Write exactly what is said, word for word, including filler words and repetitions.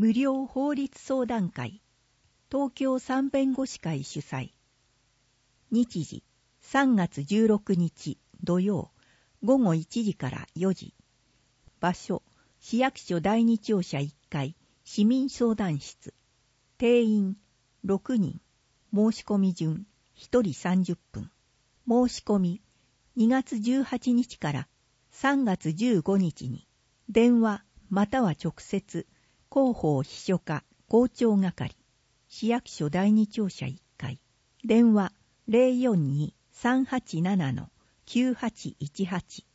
無料法律相談会東京三弁護士会主催。日時さんがつじゅうろくにち土曜ごごいちじからよじ。場所市役所第二庁舎いっかい市民相談室。定員ろくにん。申し込み順ひとりさんじゅっぷん。申し込みにがつじゅうはちにちからさんがつじゅうごにちに電話または直接広報秘書課校長係市役所第二庁舎いっかい電話 ゼロよんに さんはちなな きゅうはちいちはち